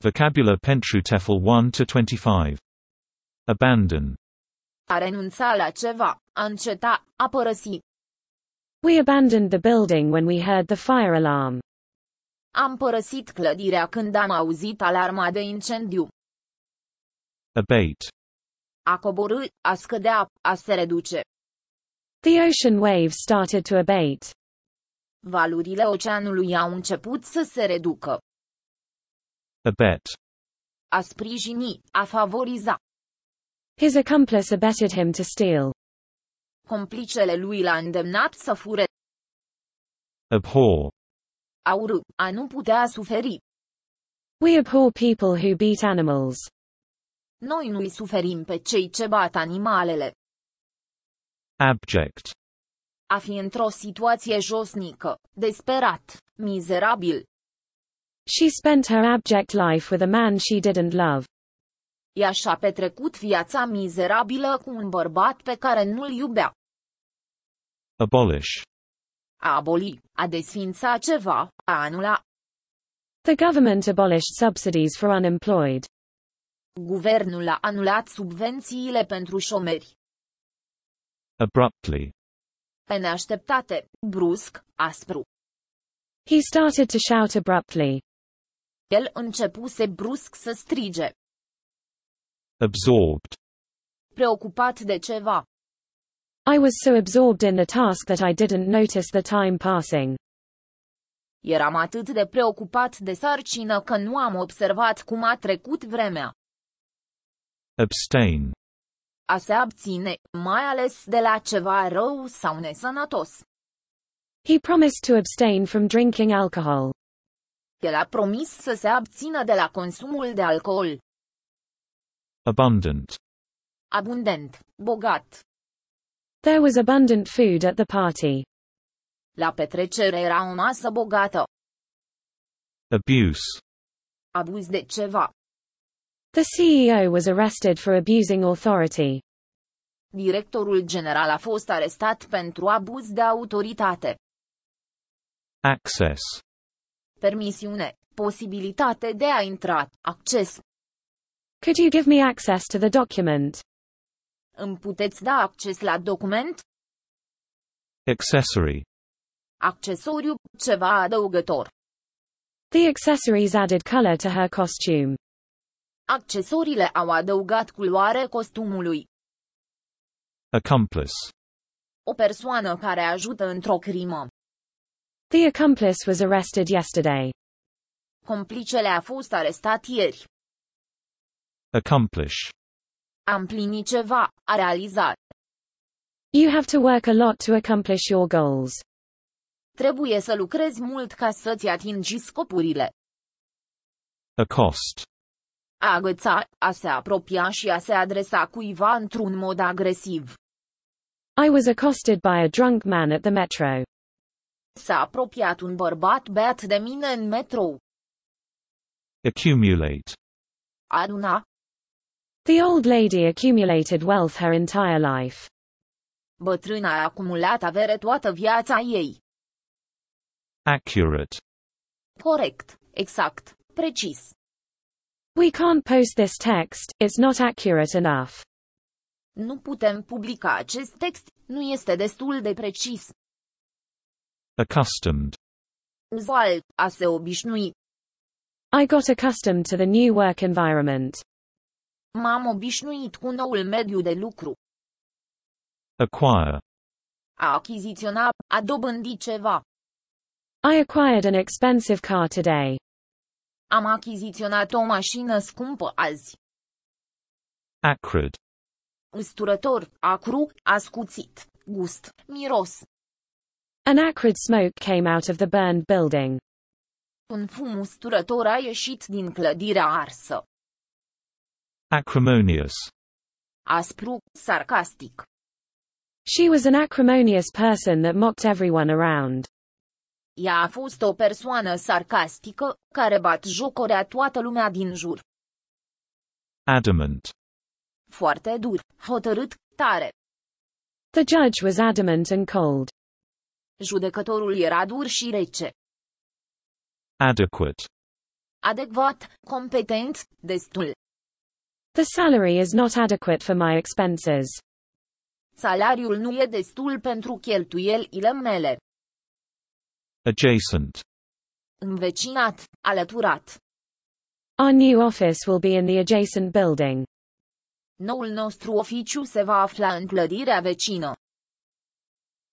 Vocabulary Pentrutefel 1-25. Abandon. A renunța la ceva, a înceta, a părăsi. We abandoned the building when we heard the fire alarm. Am părăsit clădirea când am auzit alarma de incendiu. Abate. A coborî, a scădea, a se reduce. The ocean waves started to abate. Valurile oceanului au început să se reducă. Abet. A sprijini, a favoriza. His accomplice abetted him to steal. Complicele lui l-a îndemnat să fure. Abhor. A urâ, a nu putea suferi. We abhor people who beat animals. Noi nu-i suferim pe cei ce bat animalele. Abject. A fi într-o situație josnică, desperat, mizerabil. She spent her abject life with a man she didn't love. Ea și-a petrecut viața mizerabilă cu un bărbat pe care nu-l iubea. Abolish. A aboli, a desfința ceva, a anula. The government abolished subsidies for unemployed. Guvernul a anulat subvențiile pentru șomeri. Abruptly. Pe neașteptate, brusc, aspru. He started to shout abruptly. El începuse brusc să strige. Absorbed. Preocupat de ceva. I was so absorbed in the task that I didn't notice the time passing. Eram atât de preocupat de sarcină că nu am observat cum a trecut vremea. Abstain. A se abține, mai ales de la ceva rău sau nesănătos. He promised to abstain from drinking alcohol. El a promis să se abțină de la consumul de alcool. Abundant. Abundent, bogat. There was abundant food at the party. La petrecere era o masă bogată. Abuse. Abuz de ceva. The CEO was arrested for abusing authority. Directorul general a fost arestat pentru abuz de autoritate. Access. Permisiune, posibilitate de a intra, acces. Could you give me access to the document? Îmi puteți da acces la document? Accessory. Accesoriu, ceva adăugător. The accessories added color to her costume. Accesoriile au adăugat culoare costumului. Accomplice. O persoană care ajută într-o crimă. The accomplice was arrested yesterday. Complicele a fost arestat ieri. Accomplish. A împlini ceva, a realizat. You have to work a lot to accomplish your goals. Trebuie să lucrezi mult ca să-ți atingi scopurile. Accost. A agăța, a se apropia și a se adresa cuiva într-un mod agresiv. I was accosted by a drunk man at the metro. S-a apropiat un bărbat beat de mine în metrou. Accumulate. Aduna. The old lady accumulated wealth her entire life. Bătrâna a acumulat avere toată viața ei. Accurate. Corect, exact, precis. We can't post this text, it's not accurate enough. Nu putem publica acest text, nu este destul de precis. Accustomed. Uzual, a se obișnui. I got accustomed to the new work environment. M-am obișnuit cu noul mediu de lucru. Acquire. A achiziționa, a dobândi ceva. I acquired an expensive car today. Am achiziționat o mașină scumpă azi. Acrid. Usturător, acru, ascuțit, gust, miros. An acrid smoke came out of the burned building. Un fum usturător a ieșit din clădirea arsă. Acrimonious. Aspru, sarcastic. She was an acrimonious person that mocked everyone around. Ea a fost o persoană sarcastică, care batjocorea toată lumea din jur. Adamant. Foarte dur, hotărât, tare. The judge was adamant and cold. Judecătorul era dur și rece. Adequate. Adecvat, competent, destul. The salary is not adequate for my expenses. Salariul nu e destul pentru cheltuielile mele. Adjacent. Învecinat, alăturat. Our new office will be in the adjacent building. Noul nostru oficiu se va afla în clădirea vecină.